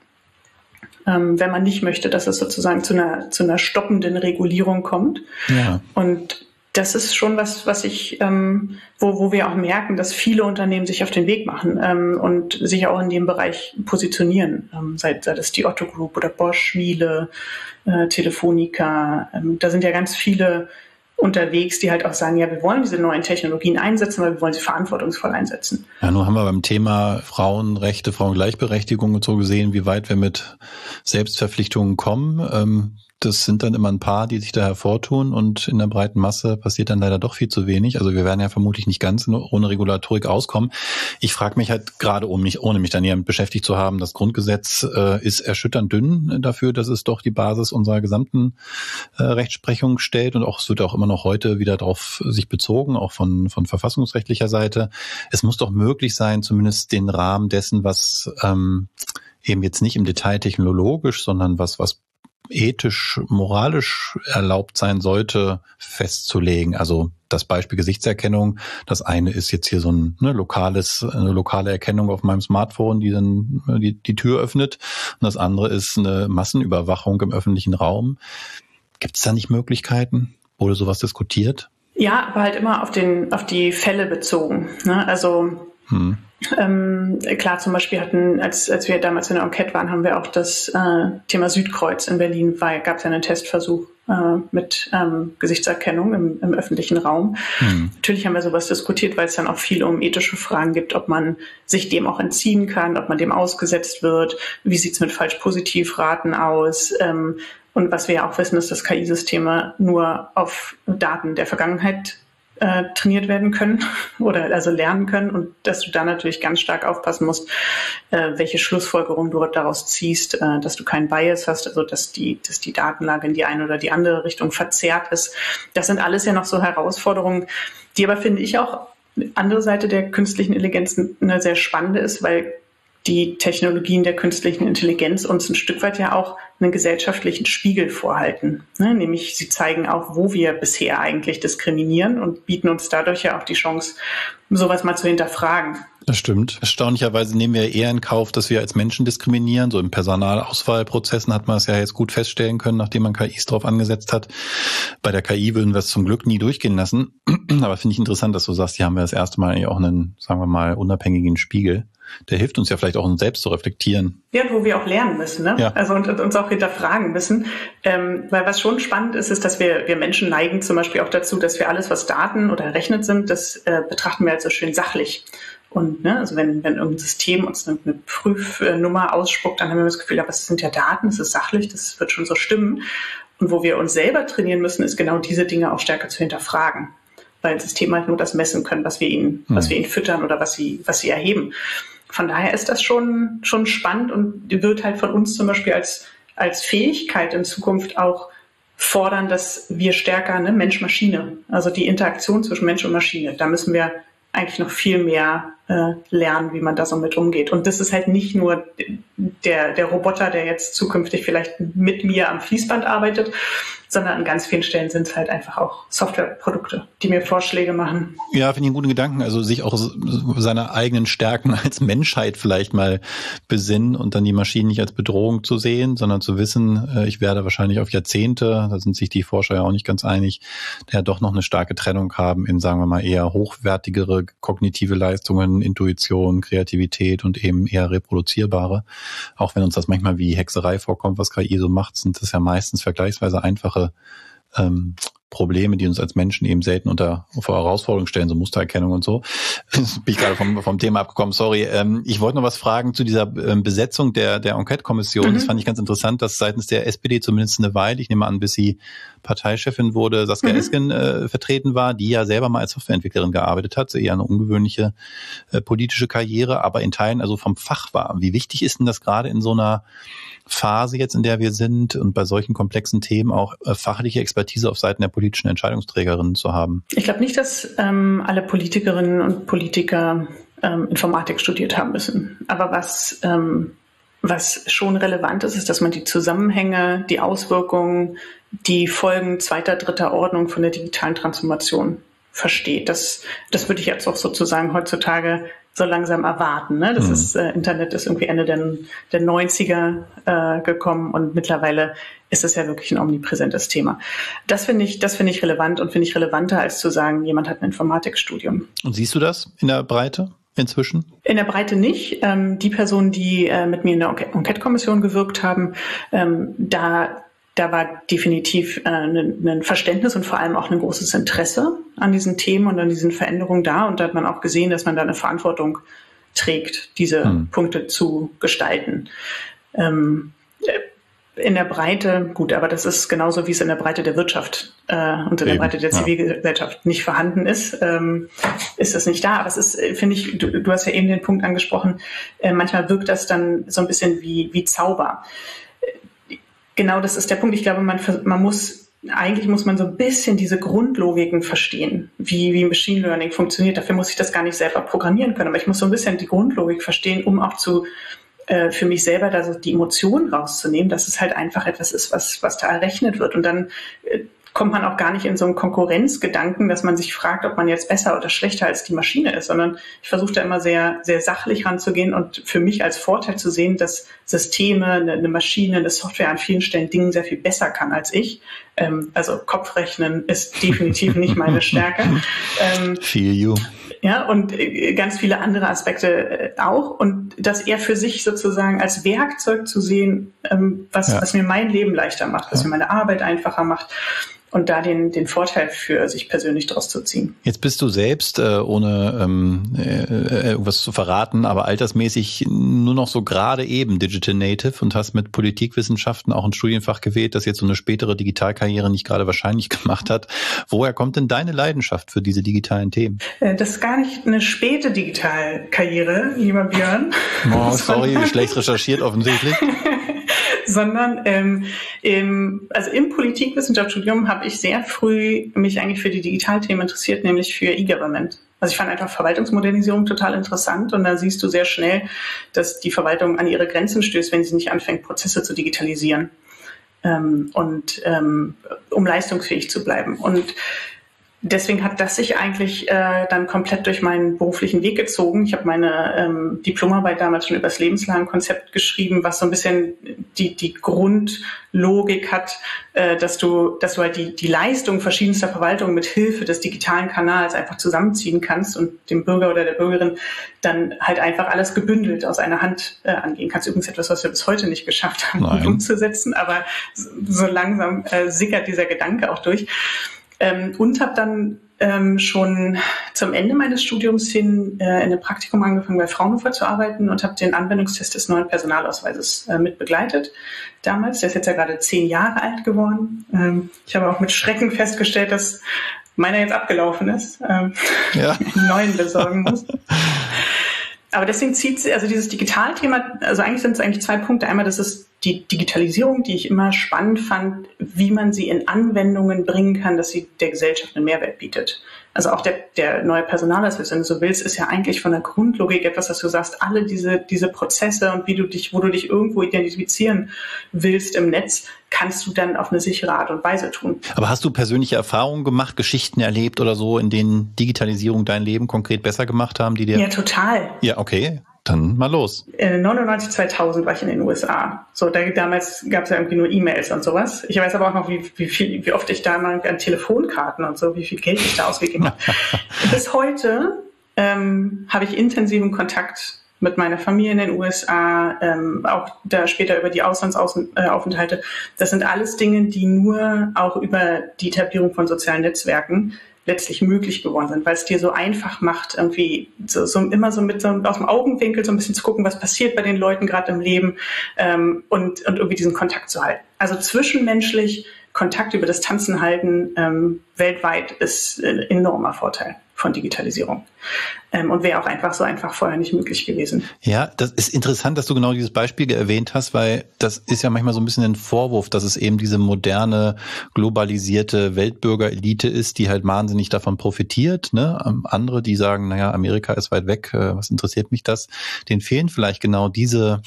Wenn man nicht möchte, dass es sozusagen zu einer stoppenden Regulierung kommt. Ja. Und das ist schon was ich, wo wir auch merken, dass viele Unternehmen sich auf den Weg machen und sich auch in dem Bereich positionieren. Sei das die Otto Group oder Bosch, Miele, Telefonica. Da sind ja ganz viele unterwegs, die halt auch sagen, ja, wir wollen diese neuen Technologien einsetzen, weil wir wollen sie verantwortungsvoll einsetzen. Ja, nun haben wir beim Thema Frauenrechte, Frauengleichberechtigung und so gesehen, wie weit wir mit Selbstverpflichtungen kommen. Das sind dann immer ein paar, die sich da hervortun, und in der breiten Masse passiert dann leider doch viel zu wenig. Also wir werden ja vermutlich nicht ganz ohne Regulatorik auskommen. Ich frage mich halt gerade, ohne mich dann hier beschäftigt zu haben, das Grundgesetz ist erschütternd dünn dafür, dass es doch die Basis unserer gesamten Rechtsprechung stellt, und auch es wird auch immer noch heute wieder darauf sich bezogen, auch von verfassungsrechtlicher Seite. Es muss doch möglich sein, zumindest den Rahmen dessen, was eben jetzt nicht im Detail technologisch, sondern was ethisch, moralisch erlaubt sein sollte, festzulegen. Also das Beispiel Gesichtserkennung, das eine ist jetzt hier so eine lokale Erkennung auf meinem Smartphone, die dann die Tür öffnet, und das andere ist eine Massenüberwachung im öffentlichen Raum. Gibt es da nicht Möglichkeiten? Wurde sowas diskutiert? Ja, aber halt immer auf die Fälle bezogen, ne? Also klar, zum Beispiel als wir damals in der Enquete waren, haben wir auch das Thema Südkreuz in Berlin, gab es ja einen Testversuch mit Gesichtserkennung im öffentlichen Raum. Natürlich haben wir sowas diskutiert, weil es dann auch viel um ethische Fragen gibt, ob man sich dem auch entziehen kann, ob man dem ausgesetzt wird, wie sieht's mit Falsch-Positiv-Raten aus, und was wir ja auch wissen, ist, dass KI-Systeme nur auf Daten der Vergangenheit trainiert werden können oder also lernen können, und dass du da natürlich ganz stark aufpassen musst, welche Schlussfolgerungen du daraus ziehst, dass du keinen Bias hast, also dass die Datenlage in die eine oder die andere Richtung verzerrt ist. Das sind alles ja noch so Herausforderungen, die aber, finde ich, auch andere Seite der künstlichen Intelligenz eine sehr spannende ist, weil die Technologien der künstlichen Intelligenz uns ein Stück weit ja auch einen gesellschaftlichen Spiegel vorhalten. Ne? Nämlich sie zeigen auch, wo wir bisher eigentlich diskriminieren, und bieten uns dadurch ja auch die Chance, sowas mal zu hinterfragen. Das stimmt. Erstaunlicherweise nehmen wir eher in Kauf, dass wir als Menschen diskriminieren. So in Personalauswahlprozessen hat man es ja jetzt gut feststellen können, nachdem man KIs drauf angesetzt hat. Bei der KI würden wir es zum Glück nie durchgehen lassen. Aber finde ich interessant, dass du sagst, hier haben wir das erste Mal eigentlich auch einen, sagen wir mal, unabhängigen Spiegel. Der hilft uns ja vielleicht auch, uns selbst zu reflektieren. Ja, wo wir auch lernen müssen, ne? Ja. Also und uns auch hinterfragen müssen. Weil was schon spannend ist, ist, dass wir Menschen neigen zum Beispiel auch dazu, dass wir alles, was Daten oder errechnet sind, das betrachten wir als so schön sachlich. Und also wenn irgendein System uns eine Prüfnummer ausspuckt, dann haben wir das Gefühl, aber es sind ja Daten, es ist sachlich, das wird schon so stimmen. Und wo wir uns selber trainieren müssen, ist genau diese Dinge auch stärker zu hinterfragen. Weil Systeme halt nur das messen können, was wir ihnen füttern oder was sie erheben. Von daher ist das schon spannend und wird halt von uns zum Beispiel als Fähigkeit in Zukunft auch fordern, dass wir stärker, Mensch-Maschine, also die Interaktion zwischen Mensch und Maschine, da müssen wir eigentlich noch viel mehr lernen, wie man da so mit umgeht. Und das ist halt nicht nur der Roboter, der jetzt zukünftig vielleicht mit mir am Fließband arbeitet, sondern an ganz vielen Stellen sind es halt einfach auch Softwareprodukte, die mir Vorschläge machen. Ja, finde ich einen guten Gedanken. Also sich auch seiner eigenen Stärken als Menschheit vielleicht mal besinnen und dann die Maschinen nicht als Bedrohung zu sehen, sondern zu wissen, ich werde wahrscheinlich auf Jahrzehnte, da sind sich die Forscher ja auch nicht ganz einig, ja doch noch eine starke Trennung haben in, sagen wir mal, eher hochwertigere kognitive Leistungen, Intuition, Kreativität und eben eher reproduzierbare. Auch wenn uns das manchmal wie Hexerei vorkommt, was KI so macht, sind das ja meistens vergleichsweise einfache Probleme, die uns als Menschen eben selten vor Herausforderungen stellen, so Mustererkennung und so. Bin ich gerade vom Thema abgekommen, sorry. Ich wollte noch was fragen zu dieser Besetzung der Enquete-Kommission. Das fand ich ganz interessant, dass seitens der SPD zumindest eine Weile, ich nehme an, bis sie Parteichefin wurde, Saskia Esken vertreten war, die ja selber mal als Softwareentwicklerin gearbeitet hat, eher eine ungewöhnliche politische Karriere, aber in Teilen also vom Fach war. Wie wichtig ist denn das gerade in so einer Phase jetzt, in der wir sind und bei solchen komplexen Themen auch fachliche Expertise auf Seiten der politischen Entscheidungsträgerinnen zu haben? Ich glaube nicht, dass alle Politikerinnen und Politiker Informatik studiert haben müssen. Aber was schon relevant ist, ist, dass man die Zusammenhänge, die Auswirkungen, die Folgen zweiter, dritter Ordnung von der digitalen Transformation versteht. Das würde ich jetzt auch sozusagen heutzutage so langsam erwarten. Ne? Das Internet ist irgendwie Ende der 90er gekommen und mittlerweile ist es ja wirklich ein omnipräsentes Thema. Das finde ich relevant und finde ich relevanter, als zu sagen, jemand hat ein Informatikstudium. Und siehst du das in der Breite inzwischen? In der Breite nicht. Die Personen, die mit mir in der Enquete-Kommission gewirkt haben, da war definitiv ein Verständnis und vor allem auch ein großes Interesse an diesen Themen und an diesen Veränderungen da. Und da hat man auch gesehen, dass man da eine Verantwortung trägt, diese Punkte zu gestalten. In der Breite, gut, aber das ist genauso, wie es in der Breite der Wirtschaft und in der Breite der Zivilgesellschaft nicht vorhanden ist es nicht da. Aber es ist, finde ich, du hast ja eben den Punkt angesprochen, manchmal wirkt das dann so ein bisschen wie Zauber. Genau, das ist der Punkt. Ich glaube, eigentlich muss man so ein bisschen diese Grundlogiken verstehen, wie Machine Learning funktioniert. Dafür muss ich das gar nicht selber programmieren können, aber ich muss so ein bisschen die Grundlogik verstehen, um auch für mich selber da so die Emotionen rauszunehmen, dass es halt einfach etwas ist, was da errechnet wird. Und dann kommt man auch gar nicht in so einen Konkurrenzgedanken, dass man sich fragt, ob man jetzt besser oder schlechter als die Maschine ist, sondern ich versuche da immer sehr, sehr sachlich ranzugehen und für mich als Vorteil zu sehen, dass Systeme, eine Maschine, eine Software an vielen Stellen Dingen sehr viel besser kann als ich. Also Kopfrechnen ist definitiv nicht meine Stärke. Feel you. Ja, und ganz viele andere Aspekte auch. Und das eher für sich sozusagen als Werkzeug zu sehen, was mir mein Leben leichter macht, was mir meine Arbeit einfacher macht. Und da den Vorteil für sich persönlich daraus zu ziehen. Jetzt bist du selbst, ohne irgendwas zu verraten, aber altersmäßig nur noch so gerade eben Digital Native und hast mit Politikwissenschaften auch ein Studienfach gewählt, das jetzt so eine spätere Digitalkarriere nicht gerade wahrscheinlich gemacht hat. Woher kommt denn deine Leidenschaft für diese digitalen Themen? Das ist gar nicht eine späte Digitalkarriere, lieber Björn. Oh, sorry, schlecht recherchiert offensichtlich. Sondern also im Politikwissenschaftsstudium habe ich sehr früh mich eigentlich für die Digitalthemen interessiert, nämlich für E-Government. Also ich fand einfach Verwaltungsmodernisierung total interessant und da siehst du sehr schnell, dass die Verwaltung an ihre Grenzen stößt, wenn sie nicht anfängt, Prozesse zu digitalisieren um leistungsfähig zu bleiben. Und deswegen hat das sich eigentlich dann komplett durch meinen beruflichen Weg gezogen. Ich habe meine Diplomarbeit damals schon über das lebenslange Konzept geschrieben, was so ein bisschen die Grundlogik hat, dass du halt die Leistung verschiedenster Verwaltungen mit Hilfe des digitalen Kanals einfach zusammenziehen kannst und dem Bürger oder der Bürgerin dann halt einfach alles gebündelt aus einer Hand angehen kannst. Übrigens etwas, was wir bis heute nicht geschafft haben, gut umzusetzen, aber so langsam sickert dieser Gedanke auch durch. Und habe dann schon zum Ende meines Studiums hin in einem Praktikum angefangen, bei Fraunhofer zu arbeiten und habe den Anwendungstest des neuen Personalausweises mit begleitet damals. Der ist jetzt ja gerade 10 Jahre alt geworden. Ich habe auch mit Schrecken festgestellt, dass meiner jetzt abgelaufen ist, einen neuen besorgen muss. Aber deswegen also dieses Digitalthema, also eigentlich sind es 2 Punkte. Einmal, das ist die Digitalisierung, die ich immer spannend fand, wie man sie in Anwendungen bringen kann, dass sie der Gesellschaft einen Mehrwert bietet. Also auch der neue Personalausweis, wenn du so willst, ist ja eigentlich von der Grundlogik etwas, dass du sagst, alle diese Prozesse und wo du dich irgendwo identifizieren willst im Netz, kannst du dann auf eine sichere Art und Weise tun. Aber hast du persönliche Erfahrungen gemacht, Geschichten erlebt oder so, in denen Digitalisierung dein Leben konkret besser gemacht haben, die dir... Ja, total. Ja, okay. Dann mal los. 99, 2000 war ich in den USA. So, damals gab es ja irgendwie nur E-Mails und sowas. Ich weiß aber auch noch, wie oft ich da mal an Telefonkarten und so, wie viel Geld ich da ausgegeben habe. Bis heute habe ich intensiven Kontakt mit meiner Familie in den USA, auch da später über die Auslandsaufenthalte. Das sind alles Dinge, die nur auch über die Etablierung von sozialen Netzwerken letztlich möglich geworden sind, weil es dir so einfach macht, irgendwie immer so mit aus dem Augenwinkel so ein bisschen zu gucken, was passiert bei den Leuten gerade im Leben und irgendwie diesen Kontakt zu halten. Also zwischenmenschlich Kontakt über Distanzen halten weltweit ist ein enormer Vorteil von Digitalisierung. Und wäre auch einfach vorher nicht möglich gewesen. Ja, das ist interessant, dass du genau dieses Beispiel erwähnt hast, weil das ist ja manchmal so ein bisschen ein Vorwurf, dass es eben diese moderne, globalisierte Weltbürgerelite ist, die halt wahnsinnig davon profitiert. Ne? Andere, die sagen, naja, Amerika ist weit weg, was interessiert mich das? Denen fehlen vielleicht genau diese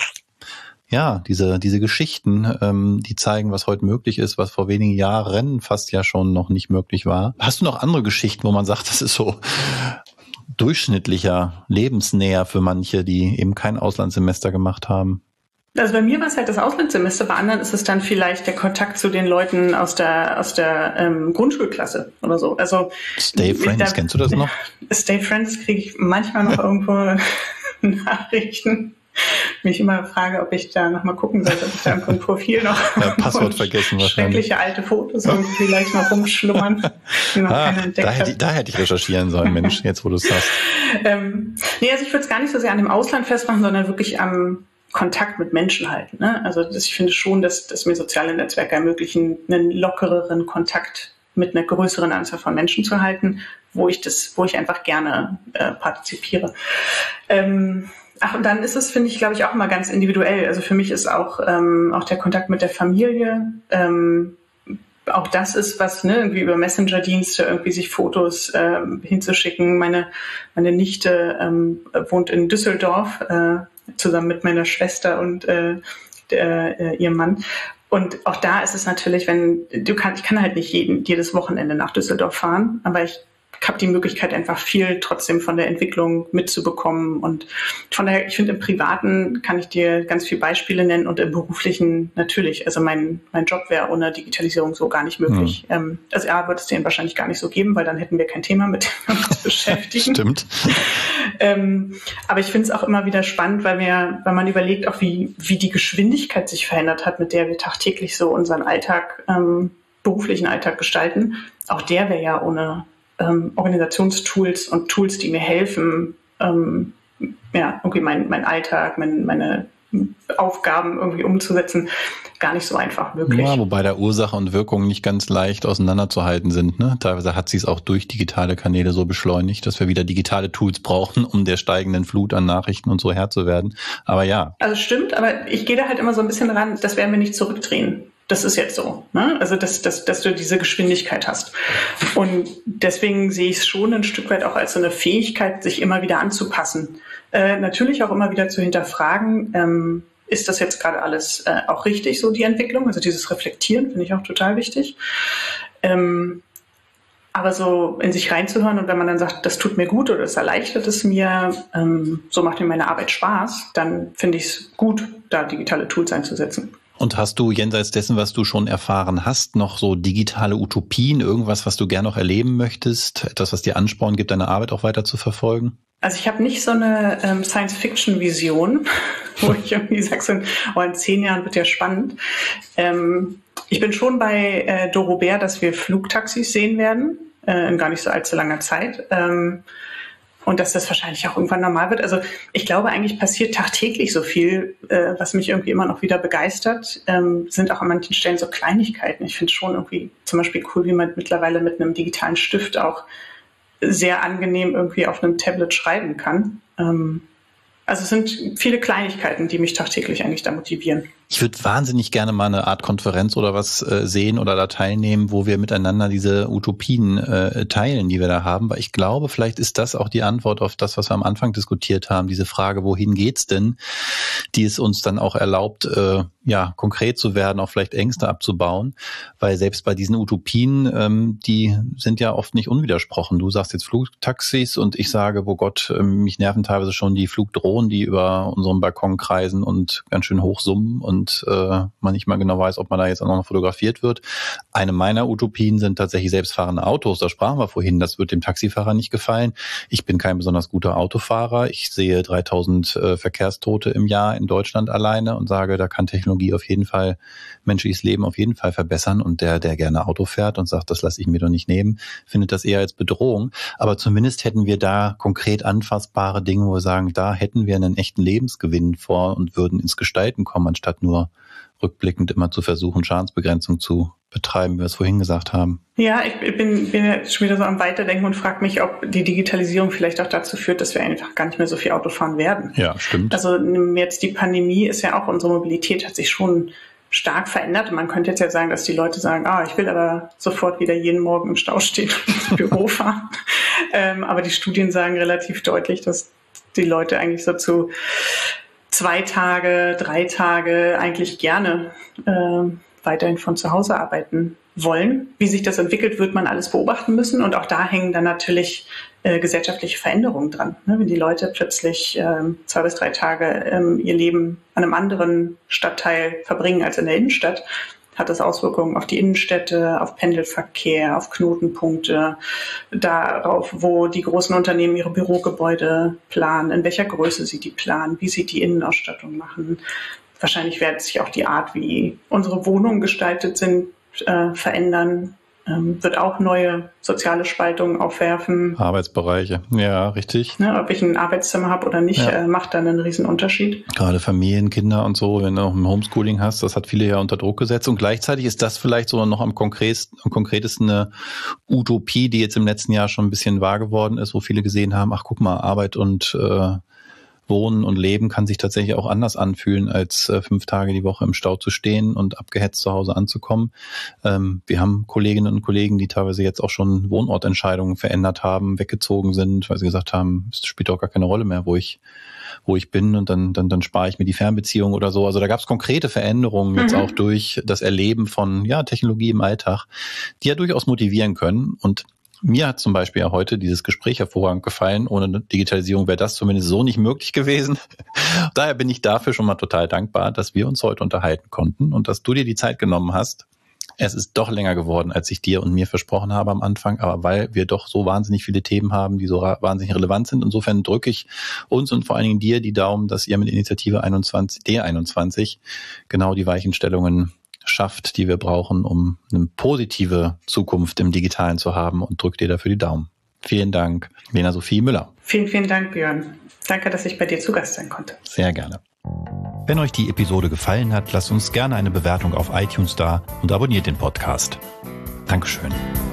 Geschichten, die zeigen, was heute möglich ist, was vor wenigen Jahren fast ja schon noch nicht möglich war. Hast du noch andere Geschichten, wo man sagt, das ist so durchschnittlicher, lebensnäher für manche, die eben kein Auslandssemester gemacht haben? Also bei mir war es halt das Auslandssemester, bei anderen ist es dann vielleicht der Kontakt zu den Leuten aus der Grundschulklasse oder so. Also Stay Friends, kennst du das noch? Stay Friends kriege ich manchmal noch irgendwo Nachrichten. Mich immer frage, ob ich da nochmal gucken sollte, ob ich da im Profil noch Passwort vergessen wahrscheinlich. Schreckliche alte Fotos irgendwie vielleicht noch rumschlummern, die noch keiner entdeckt hat. Da hätte ich recherchieren sollen, Mensch, jetzt wo du es hast. Nee, also ich würde es gar nicht so sehr an dem Ausland festmachen, sondern wirklich am Kontakt mit Menschen halten. Ne? Also ich finde schon, dass mir soziale Netzwerke ermöglichen, einen lockereren Kontakt mit einer größeren Anzahl von Menschen zu halten, wo ich einfach gerne partizipiere. Und dann ist es, finde ich, glaube ich, auch immer ganz individuell. Also für mich ist auch der Kontakt mit der Familie, auch das ist was, ne, irgendwie über Messenger-Dienste irgendwie sich Fotos hinzuschicken. Meine Nichte wohnt in Düsseldorf zusammen mit meiner Schwester und ihrem Mann. Und auch da ist es natürlich, ich kann halt nicht jedes Wochenende nach Düsseldorf fahren, aber ich habe die Möglichkeit, einfach viel trotzdem von der Entwicklung mitzubekommen. Und von daher, ich finde, im Privaten kann ich dir ganz viele Beispiele nennen und im Beruflichen natürlich. Also mein Job wäre ohne Digitalisierung so gar nicht möglich. Also wird es den wahrscheinlich gar nicht so geben, weil dann hätten wir kein Thema, mit dem wir uns beschäftigen. Stimmt. Aber ich finde es auch immer wieder spannend, weil man überlegt, auch wie die Geschwindigkeit sich verändert hat, mit der wir tagtäglich so unseren Alltag, beruflichen Alltag gestalten. Auch der wäre ja ohne Organisationstools und Tools, die mir helfen, irgendwie mein Alltag, meine Aufgaben irgendwie umzusetzen, gar nicht so einfach möglich. Ja, wobei da Ursache und Wirkung nicht ganz leicht auseinanderzuhalten sind. Ne? Teilweise hat sie es auch durch digitale Kanäle so beschleunigt, dass wir wieder digitale Tools brauchen, um der steigenden Flut an Nachrichten und so Herr zu werden. Aber ja. Also stimmt, aber ich gehe da halt immer so ein bisschen ran, das werden wir nicht zurückdrehen. Das ist jetzt so, ne? Also dass du diese Geschwindigkeit hast. Und deswegen sehe ich es schon ein Stück weit auch als so eine Fähigkeit, sich immer wieder anzupassen. Natürlich auch immer wieder zu hinterfragen, ist das jetzt gerade alles auch richtig, so die Entwicklung? Also dieses Reflektieren finde ich auch total wichtig. Aber so in sich reinzuhören und wenn man dann sagt, das tut mir gut oder das erleichtert es mir, so macht mir meine Arbeit Spaß, dann finde ich es gut, da digitale Tools einzusetzen. Und hast du jenseits dessen, was du schon erfahren hast, noch so digitale Utopien, irgendwas, was du gerne noch erleben möchtest, etwas, was dir Ansporn gibt, deine Arbeit auch weiter zu verfolgen? Also ich habe nicht so eine Science-Fiction-Vision, wo ich irgendwie sage, so, in 10 Jahren wird ja spannend. Ich bin schon bei Doro Bär, dass wir Flugtaxis sehen werden, in gar nicht so allzu langer Zeit. Und dass das wahrscheinlich auch irgendwann normal wird. Also ich glaube, eigentlich passiert tagtäglich so viel, was mich irgendwie immer noch wieder begeistert. Sind auch an manchen Stellen so Kleinigkeiten. Ich finde es schon irgendwie zum Beispiel cool, wie man mittlerweile mit einem digitalen Stift auch sehr angenehm irgendwie auf einem Tablet schreiben kann. Also es sind viele Kleinigkeiten, die mich tagtäglich eigentlich da motivieren. Ich würde wahnsinnig gerne mal eine Art Konferenz oder was sehen oder da teilnehmen, wo wir miteinander diese Utopien teilen, die wir da haben. Weil ich glaube, vielleicht ist das auch die Antwort auf das, was wir am Anfang diskutiert haben. Diese Frage, wohin geht's denn, die es uns dann auch erlaubt, konkret zu werden, auch vielleicht Ängste abzubauen. Weil selbst bei diesen Utopien, die sind ja oft nicht unwidersprochen. Du sagst jetzt Flugtaxis und ich sage, oh Gott, mich nerven teilweise schon die Flugdrohnen, die über unserem Balkon kreisen und ganz schön hoch summen und man nicht mal genau weiß, ob man da jetzt auch noch fotografiert wird. Eine meiner Utopien sind tatsächlich selbstfahrende Autos. Da sprachen wir vorhin, das wird dem Taxifahrer nicht gefallen. Ich bin kein besonders guter Autofahrer. Ich sehe 3000 Verkehrstote im Jahr in Deutschland alleine und sage, da kann Technologie auf jeden Fall menschliches Leben auf jeden Fall verbessern. Und der gerne Auto fährt und sagt, das lasse ich mir doch nicht nehmen, findet das eher als Bedrohung. Aber zumindest hätten wir da konkret anfassbare Dinge, wo wir sagen, da hätten wir einen echten Lebensgewinn vor und würden ins Gestalten kommen, anstatt nur rückblickend immer zu versuchen, Schadensbegrenzung zu betreiben, wie wir es vorhin gesagt haben. Ja, ich bin jetzt schon wieder so am Weiterdenken und frage mich, ob die Digitalisierung vielleicht auch dazu führt, dass wir einfach gar nicht mehr so viel Auto fahren werden. Ja, stimmt. Also jetzt die Pandemie ist ja auch, unsere Mobilität hat sich schon stark verändert. Und man könnte jetzt ja sagen, dass die Leute sagen, ich will aber sofort wieder jeden Morgen im Stau stehen und ins Büro fahren. Aber die Studien sagen relativ deutlich, dass die Leute eigentlich so zu 2 Tage, 3 Tage eigentlich gerne weiterhin von zu Hause arbeiten wollen. Wie sich das entwickelt, wird man alles beobachten müssen. Und auch da hängen dann natürlich gesellschaftliche Veränderungen dran. Ne? Wenn die Leute plötzlich 2 bis 3 Tage ihr Leben an einem anderen Stadtteil verbringen als in der Innenstadt, hat das Auswirkungen auf die Innenstädte, auf Pendelverkehr, auf Knotenpunkte, darauf, wo die großen Unternehmen ihre Bürogebäude planen, in welcher Größe sie die planen, wie sie die Innenausstattung machen. Wahrscheinlich wird sich auch die Art, wie unsere Wohnungen gestaltet sind, verändern. Wird auch neue soziale Spaltungen aufwerfen. Arbeitsbereiche, ja, richtig. Ne, ob ich ein Arbeitszimmer habe oder nicht, macht dann einen riesen Unterschied. Gerade Familien, Kinder und so, wenn du auch ein Homeschooling hast, das hat viele ja unter Druck gesetzt. Und gleichzeitig ist das vielleicht sogar noch am konkretesten eine Utopie, die jetzt im letzten Jahr schon ein bisschen wahr geworden ist, wo viele gesehen haben, ach guck mal, Arbeit und Wohnen und Leben kann sich tatsächlich auch anders anfühlen, als 5 Tage die Woche im Stau zu stehen und abgehetzt zu Hause anzukommen. Wir haben Kolleginnen und Kollegen, die teilweise jetzt auch schon Wohnortentscheidungen verändert haben, weggezogen sind, weil sie gesagt haben, es spielt auch gar keine Rolle mehr, wo ich bin und dann spare ich mir die Fernbeziehung oder so. Also da gab es konkrete Veränderungen jetzt auch durch das Erleben von Technologie im Alltag, die ja durchaus motivieren können. Und mir hat zum Beispiel ja heute dieses Gespräch hervorragend gefallen. Ohne Digitalisierung wäre das zumindest so nicht möglich gewesen. Daher bin ich dafür schon mal total dankbar, dass wir uns heute unterhalten konnten und dass du dir die Zeit genommen hast. Es ist doch länger geworden, als ich dir und mir versprochen habe am Anfang, aber weil wir doch so wahnsinnig viele Themen haben, die so wahnsinnig relevant sind. Insofern drücke ich uns und vor allen Dingen dir die Daumen, dass ihr mit Initiative D21 genau die Weichenstellungen schafft, die wir brauchen, um eine positive Zukunft im Digitalen zu haben, und drückt dir dafür die Daumen. Vielen Dank, Lena Sophie Müller. Vielen, vielen Dank, Björn. Danke, dass ich bei dir zu Gast sein konnte. Sehr gerne. Wenn euch die Episode gefallen hat, lasst uns gerne eine Bewertung auf iTunes da und abonniert den Podcast. Dankeschön.